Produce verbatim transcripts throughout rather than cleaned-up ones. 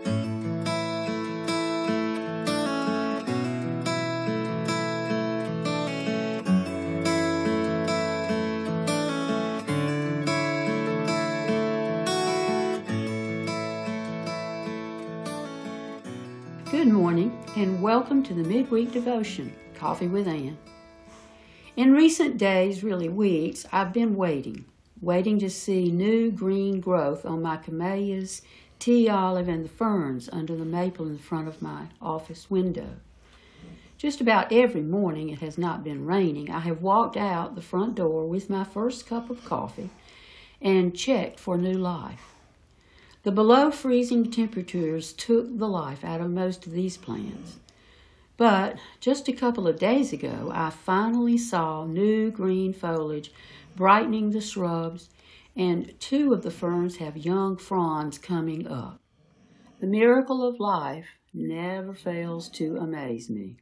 Good morning and welcome to the Midweek Devotion, Coffee with Ann. In recent days, really weeks, I've been waiting, waiting to see new green growth on my camellias, tea olive, and the ferns under the maple in front of my office window. Just about every morning it has not been raining, I have walked out the front door with my first cup of coffee and checked for new life. The below freezing temperatures took the life out of most of these plants. But just a couple of days ago, I finally saw new green foliage brightening the shrubs, and two of the ferns have young fronds coming up. The miracle of life never fails to amaze me.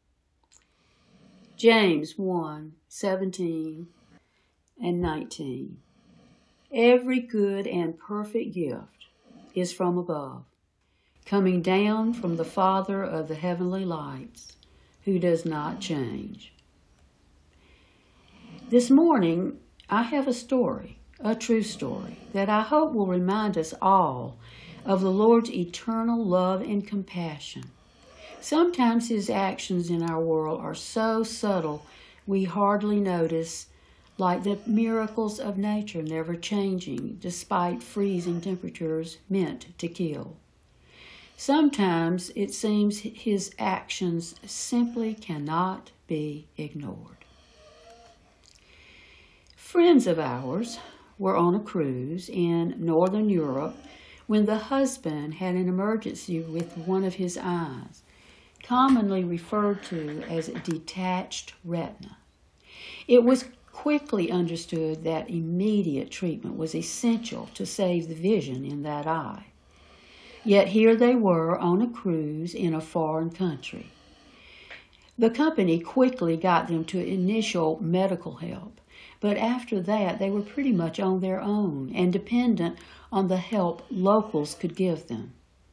James one, seventeen and nineteen. Every good and perfect gift is from above, coming down from the Father of the heavenly lights, who does not change. This morning, I have a story, a true story, that I hope will remind us all of the Lord's eternal love and compassion. Sometimes His actions in our world are so subtle we hardly notice, like the miracles of nature never changing despite freezing temperatures meant to kill. Sometimes it seems His actions simply cannot be ignored. Friends of ours were on a cruise in Northern Europe when the husband had an emergency with one of his eyes, commonly referred to as detached retina. It was quickly understood that immediate treatment was essential to save the vision in that eye. Yet here they were on a cruise in a foreign country. The company quickly got them to initial medical help, but after that they were pretty much on their own and dependent on the help locals could give them.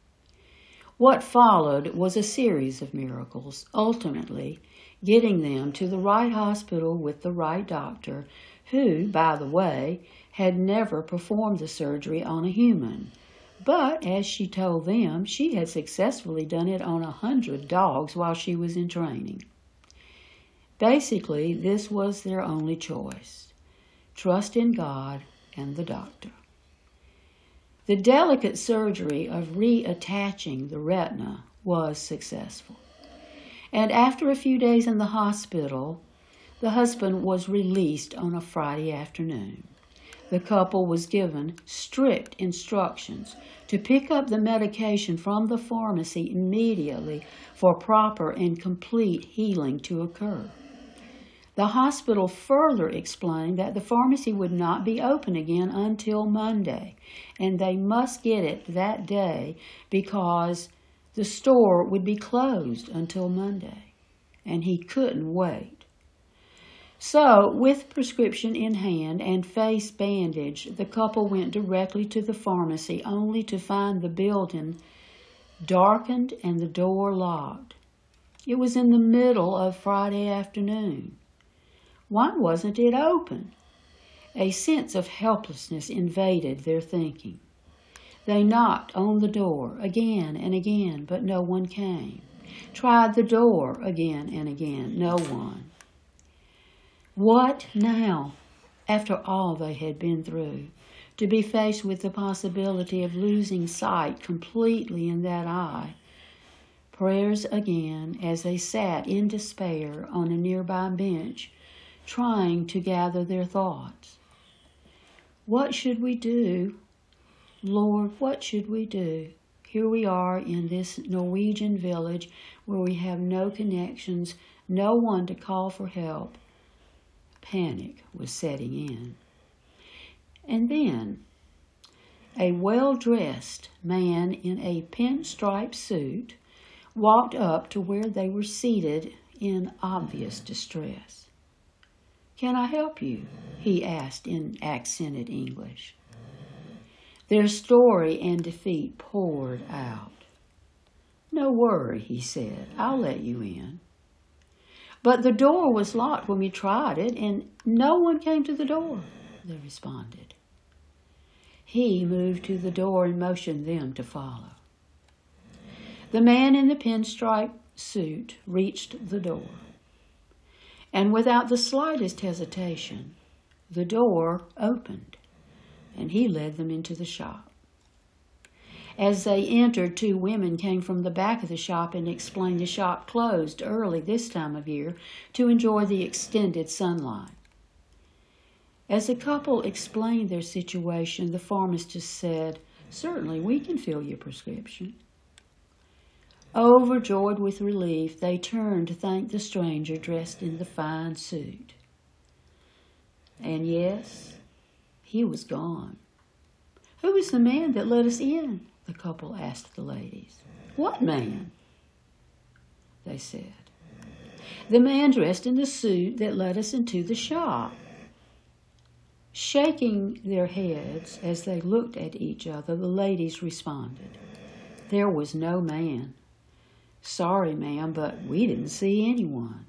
What followed was a series of miracles, ultimately getting them to the right hospital with the right doctor, who, by the way, had never performed the surgery on a human. But, as she told them, she had successfully done it on a hundred dogs while she was in training. Basically, this was their only choice: trust in God and the doctor. The delicate surgery of reattaching the retina was successful. And after a few days in the hospital, the husband was released on a Friday afternoon. The couple was given strict instructions to pick up the medication from the pharmacy immediately for proper and complete healing to occur. The hospital further explained that the pharmacy would not be open again until Monday, and they must get it that day because the store would be closed until Monday, and he couldn't wait. So, with prescription in hand and face bandaged, the couple went directly to the pharmacy, only to find the building darkened and the door locked. It was in the middle of Friday afternoon. Why wasn't it open? A sense of helplessness invaded their thinking. They knocked on the door again and again, but no one came. Tried the door again and again, no one. What now, after all they had been through, to be faced with the possibility of losing sight completely in that eye? Prayers again as they sat in despair on a nearby bench, trying to gather their thoughts. What should we do? Lord, what should we do? Here we are in this Norwegian village where we have no connections, no one to call for help. Panic was setting in. And then, a well-dressed man in a pinstripe suit walked up to where they were seated in obvious distress. "Can I help you?" he asked in accented English. Their story and defeat poured out. "No worry," he said. "I'll let you in." "But the door was locked when we tried it, and no one came to the door," they responded. He moved to the door and motioned them to follow. The man in the pinstripe suit reached the door, and without the slightest hesitation, the door opened, and he led them into the shop. As they entered, two women came from the back of the shop and explained the shop closed early this time of year to enjoy the extended sunlight. As the couple explained their situation, the pharmacist said, "Certainly, we can fill your prescription." Overjoyed with relief, they turned to thank the stranger dressed in the fine suit. And yes, he was gone. "Who is the man that let us in?" the couple asked the ladies. "What man?" they said. "The man dressed in the suit that led us into the shop." Shaking their heads as they looked at each other, the ladies responded, "There was no man. Sorry, ma'am, but we didn't see anyone."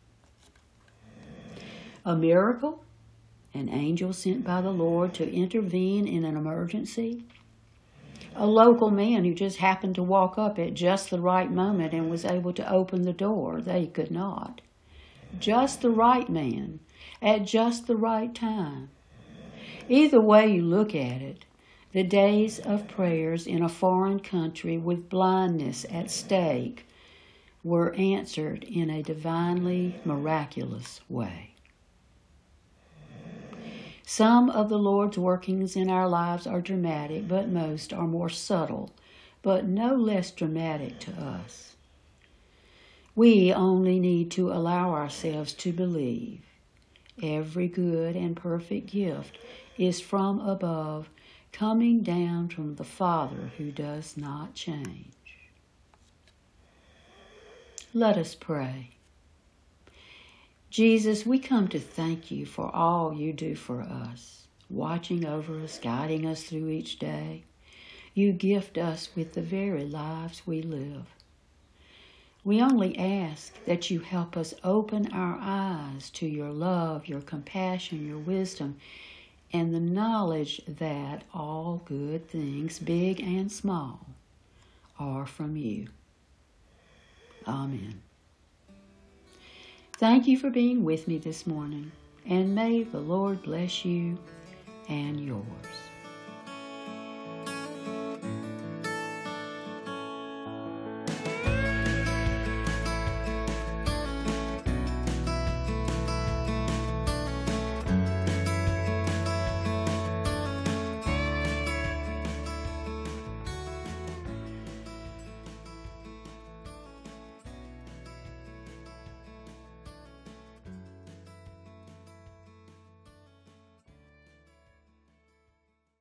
A miracle? An angel sent by the Lord to intervene in an emergency? A local man who just happened to walk up at just the right moment and was able to open the door? They could not. Just the right man at just the right time. Either way you look at it, the days of prayers in a foreign country with blindness at stake were answered in a divinely miraculous way. Some of the Lord's workings in our lives are dramatic, but most are more subtle, but no less dramatic to us. We only need to allow ourselves to believe. Every good and perfect gift is from above, coming down from the Father who does not change. Let us pray. Jesus, we come to thank you for all you do for us, watching over us, guiding us through each day. You gift us with the very lives we live. We only ask that you help us open our eyes to your love, your compassion, your wisdom, and the knowledge that all good things, big and small, are from you. Amen. Thank you for being with me this morning, and may the Lord bless you and yours.